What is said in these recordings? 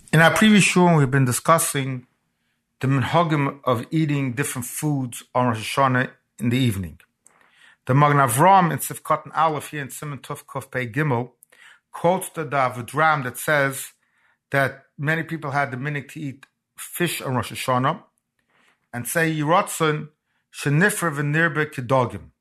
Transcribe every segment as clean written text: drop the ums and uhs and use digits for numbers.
In our previous show, we've been discussing the minhagim of eating different foods on Rosh Hashanah in the evening. The Magen Avraham in Sifkat and Aleph here in Siman Tuf Kuf Pei Gimel quotes the Dram that says that many people had the minhag to eat fish on Rosh Hashanah and say Yiratzon shenifra v'nirbe kedogim.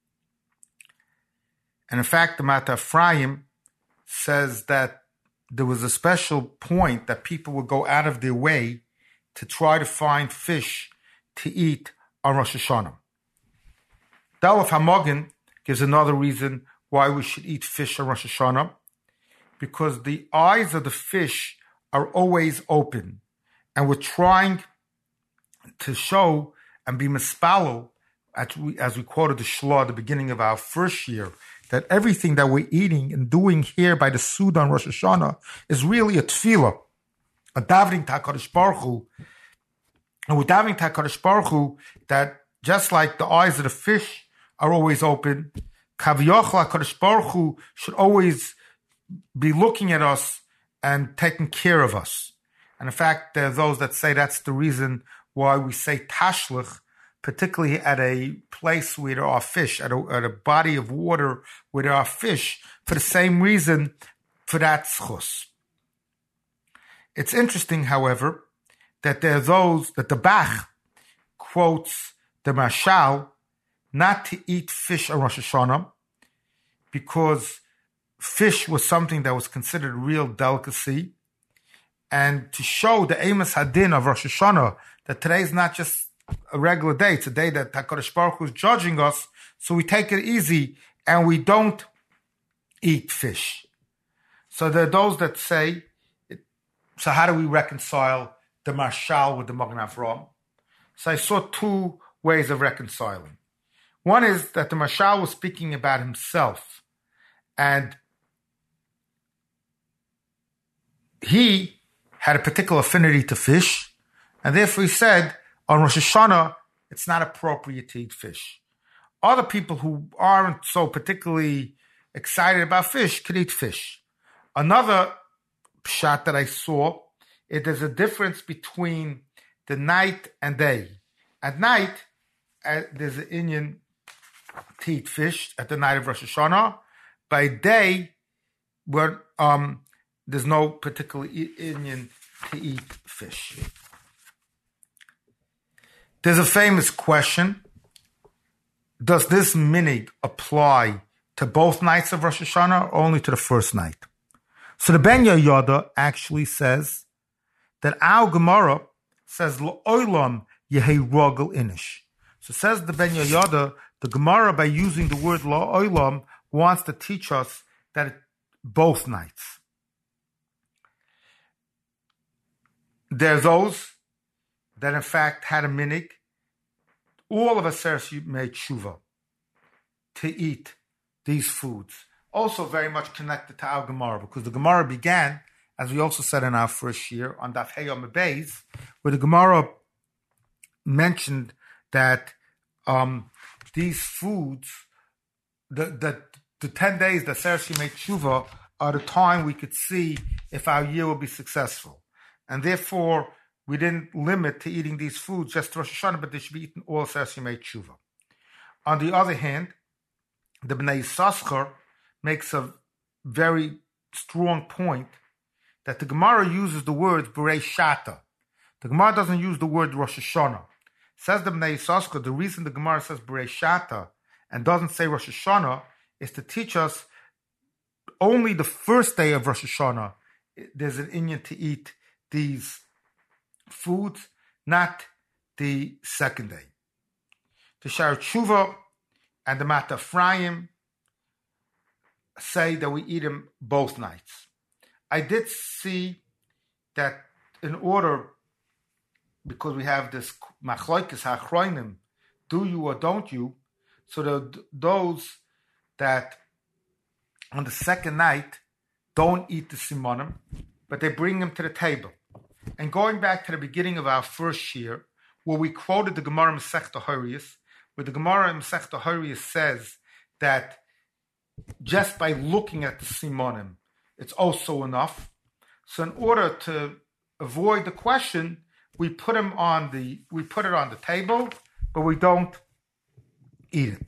And in fact, the Mata Ephraim says that there was a special point that people would go out of their way to try to find fish to eat on Rosh Hashanah. Dalaf HaMagen gives another reason why we should eat fish on Rosh Hashanah, because the eyes of the fish are always open, and we're trying to show and be mispalel, as we quoted the Shlah at the beginning of our first year, that everything that we're eating and doing here by the Suda on Rosh Hashanah is really a tefillah, a davening to HaKadosh Baruch Hu. And we're davening to HaKadosh Baruch Hu that just like the eyes of the fish are always open, Kaviyachal HaKadosh Baruch Hu should always be looking at us and taking care of us. And in fact, there are those that say that's the reason why we say tashlich, particularly at a place where there are fish, at a body of water where there are fish, for the same reason, for that schus. It's interesting, however, that there are those, that the Bach quotes the Mashal not to eat fish on Rosh Hashanah, because fish was something that was considered a real delicacy, and to show the Amos Hadin of Rosh Hashanah, that today is not just a regular day, it's a day that HaKadosh Baruch Hu is judging us, so we take it easy and we don't eat fish. So there are those that say, so how do we reconcile the Marshal with the Magen Avraham? So I saw two ways of reconciling. One is that the Marshal was speaking about himself, and he had a particular affinity to fish, and therefore he said, on Rosh Hashanah, it's not appropriate to eat fish. Other people who aren't so particularly excited about fish can eat fish. Another shot that I saw, there's a difference between the night and day. At night, there's an Indian to eat fish at the night of Rosh Hashanah. By day, where there's no particular Indian to eat fish. There's a famous question: does this minhag apply to both nights of Rosh Hashanah or only to the first night? So the Ben Yehoyada actually says that our Gemara says L'olam Yehei Rogel Inish. So says the Ben Yehoyada, the Gemara, by using the word L'olam, wants to teach us that both nights. There are those that in fact had a minhag, all of us made tshuva to eat these foods. Also very much connected to our Gemara, because the Gemara began, as we also said in our first year, on Daf Hey Yom Beis, where the Gemara mentioned that these foods, the 10 days that Sersi made tshuva, are the time we could see if our year will be successful. And therefore, we didn't limit to eating these foods just to Rosh Hashanah, but they should be eaten all Sersi made tshuva. On the other hand, the Bnei Yissaschar makes a very strong point that the Gemara uses the word B'rei Shata. The Gemara doesn't use the word Rosh Hashanah. Says the Bnei Yissaschar, the reason the Gemara says B'rei Shata and doesn't say Rosh Hashanah is to teach us only the first day of Rosh Hashanah there's an inyan to eat these foods, not the second day. The Sha'ar Tshuva and the Mata Ephraim say that we eat them both nights. I did see that in order, because we have this machloikis hachroinim, do you or don't you, so those that on the second night don't eat the simonim, but they bring them to the table. And going back to the beginning of our first year, where we quoted the Gemara Masechta Horayos, where the Gemara Masechta Horayos says that just by looking at the simonim, it's also enough. So in order to avoid the question, we put it on the table, but we don't eat it.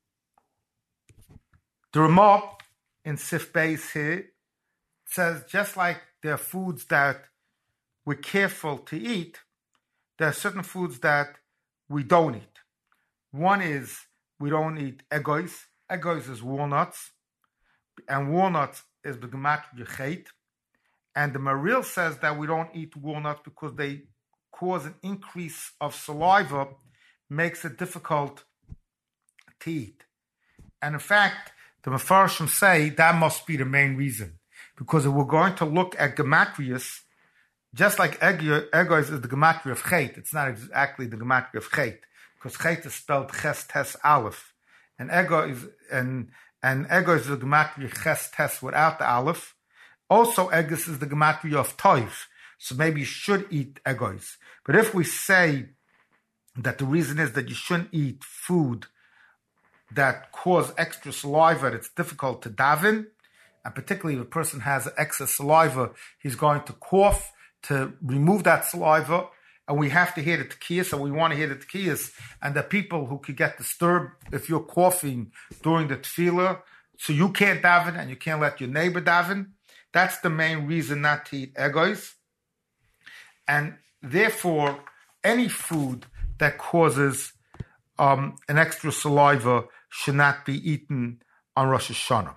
The Ramah in Sif Beis here says, just like there are foods that we're careful to eat, there are certain foods that we don't eat. One is we don't eat egois. Egois is walnuts, and walnuts is the gematria chet. And the Maril says that we don't eat walnuts because they cause an increase of saliva, makes it difficult to eat. And in fact, the Mefarshim say that must be the main reason. Because if we're going to look at gematrias, just like egois is the gematria of chet, it's not exactly the gematria of chet, because chet is spelled ches tes aleph, and egois is the gematria ches tes without the aleph. Also, egois is the gematria of toiv, so maybe you should eat egois. But if we say that the reason is that you shouldn't eat food that cause extra saliva, it's difficult to daven, and particularly if a person has excess saliva, he's going to cough to remove that saliva, and we have to hear the tekiyas, and we want to hear the tekiyas, and the people who could get disturbed if you're coughing during the tefillah, so you can't daven and you can't let your neighbor daven. That's the main reason not to eat egois. And therefore, any food that causes an extra saliva should not be eaten on Rosh Hashanah.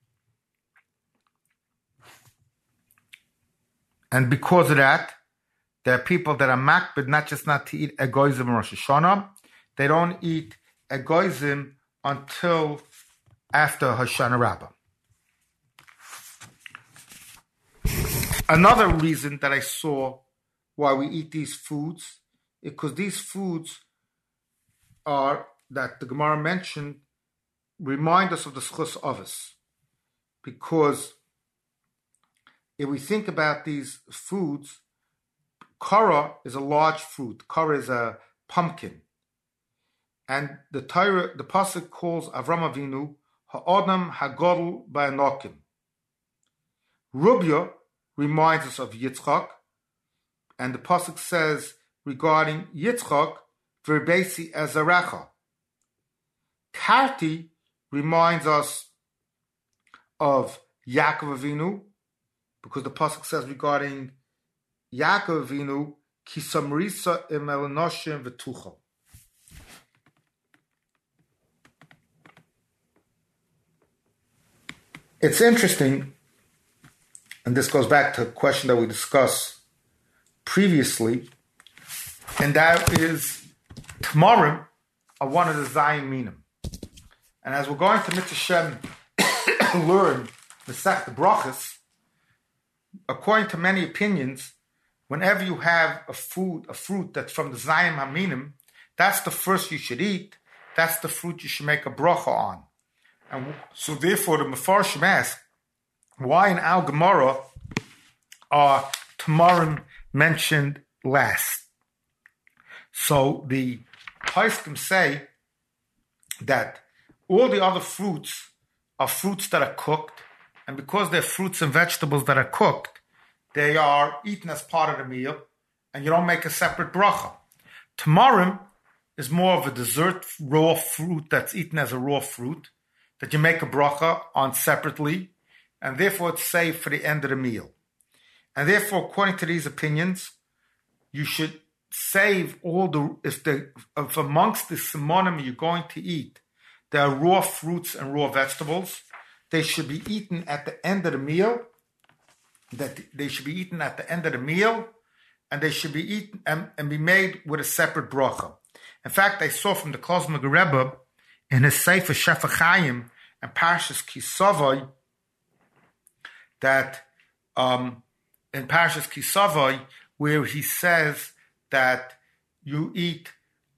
And because of that, there are people that are makbid not just not to eat egoizim on Rosh Hashanah, they don't eat egoizim until after Hoshana Rabbah. Another reason that I saw why we eat these foods is because these foods are, that the Gemara mentioned, remind us of the Schus Avos. Because if we think about these foods, kara is a large fruit. Kara is a pumpkin. And the Torah, the Pasuk calls Avram Avinu, Ha'adam Hagodol Ba'anokim. Rubya reminds us of Yitzchak. And the Pasuk says regarding Yitzchak, Verbesi Ezarecha. Karti reminds us of Yaakov Avinu, because the Pasuk says regarding Yaakov Avinu, Ki Samrisa im Elanoshim V'tucha. It's interesting, and this goes back to a question that we discussed previously, and that is Tamarim are one of the Zayin Minim. And as we're going to Mitzvah Shem learn the Sech the Brachas, according to many opinions, whenever you have a fruit that's from the Zayin Haminim, that's the first you should eat. That's the fruit you should make a bracha on. And so therefore the Mefarshim ask, why in Al Gemara are Tamarim mentioned last? So the Poskim say that all the other fruits are fruits that are cooked, and because they're fruits and vegetables that are cooked, they are eaten as part of the meal, and you don't make a separate bracha. Tamarim is more of a dessert raw fruit that's eaten as a raw fruit, that you make a bracha on separately, and therefore it's saved for the end of the meal. And therefore, according to these opinions, you should save all the, if amongst the simonim you're going to eat, there are raw fruits and raw vegetables, they should be eaten at the end of the meal, and they should be eaten and be made with a separate bracha. In fact, I saw from the Kozma Rebbe in his Sefer Shefa Chaim and Parshas Kisavai that in Parshas Kisavai, where he says that you eat,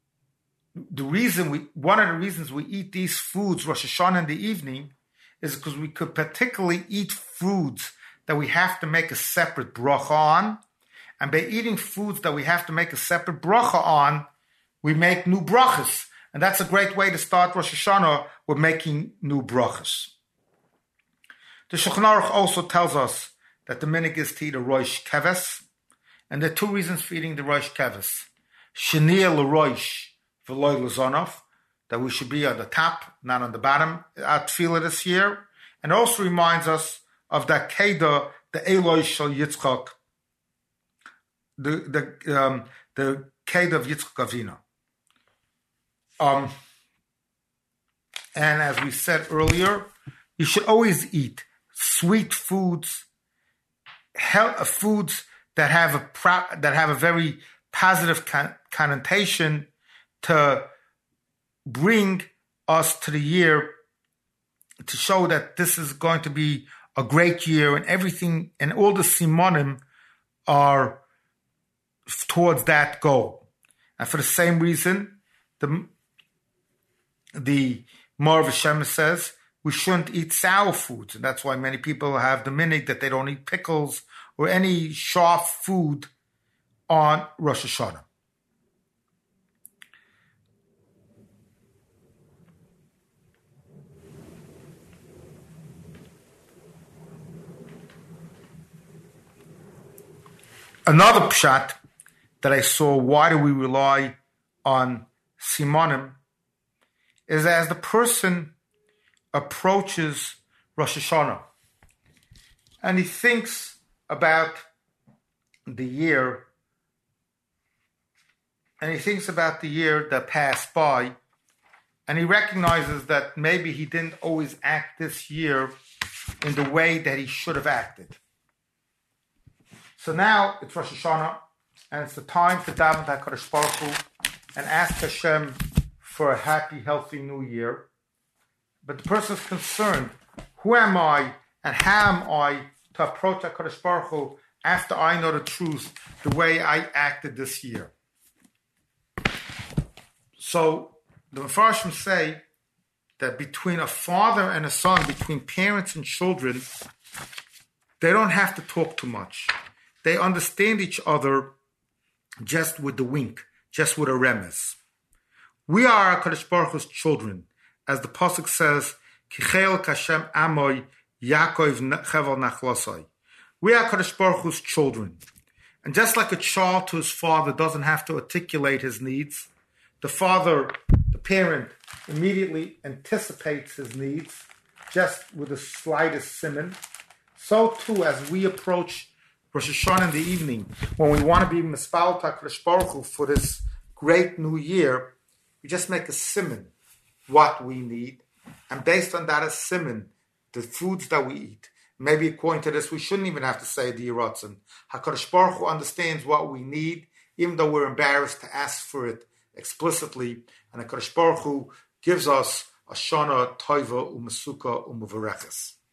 one of the reasons we eat these foods Rosh Hashanah in the evening is because we could particularly eat foods that we have to make a separate bracha on, and by eating foods that we have to make a separate bracha on, we make new brachas. And that's a great way to start Rosh Hashanah, with making new brachas. The Shulchan Aruch also tells us that the minig is to eat a roish keves, And there are two reasons for eating the Rosh Kevis. Shenia l'Rosh v'loy l'Zonov, that we should be on the top, not on the bottom, at Tefillah this year. And it also reminds us of that Kedah, the Eloi Shel Yitzchak, the Kedah of Yitzchak Avinu. And as we said earlier, you should always eat sweet foods, foods that have a very positive connotation to bring us to the year, to show that this is going to be a great year, and everything and all the simonim are towards that goal. And for the same reason, the Ma'or Hashem says we shouldn't eat sour foods, and that's why many people have the minhag that they don't eat pickles or any sharp food on Rosh Hashanah. Another pshat that I saw, why do we rely on simonim, is as the person approaches Rosh Hashanah and he thinks about the year, and he thinks about the year that passed by, and he recognizes that maybe he didn't always act this year in the way that he should have acted. So now it's Rosh Hashanah, and it's the time to daven to HaKadosh Baruch Hu and ask Hashem for a happy, healthy new year. But the person is concerned, who am I and how am I to approach HaKadosh Baruch Hu after I know the truth, the way I acted this year? So the Mefarshim say that between a father and a son, between parents and children, they don't have to talk too much. They understand each other just with the wink, just with a remez. We are HaKadosh Baruch Hu's children. As the Pasuk says, Kichel Kashem Amoy Yaakov Chevel Nachlosai. We are HaKadosh Baruch Hu's children. And just like a child to his father doesn't have to articulate his needs, the father, the parent, immediately anticipates his needs just with the slightest simon. So too, as we approach Rosh Hashanah in the evening, when we want to be mispal HaKadosh Baruch Hu for this great new year, we just make a simon what we need, and based on that as simon, the foods that we eat. Maybe according to this, we shouldn't even have to say the Yiratzin. HaKadosh Baruch Hu understands what we need, even though we're embarrassed to ask for it explicitly, and HaKadosh Baruch Hu gives us a Shana Toiva U'Mesuka U'Mevareches.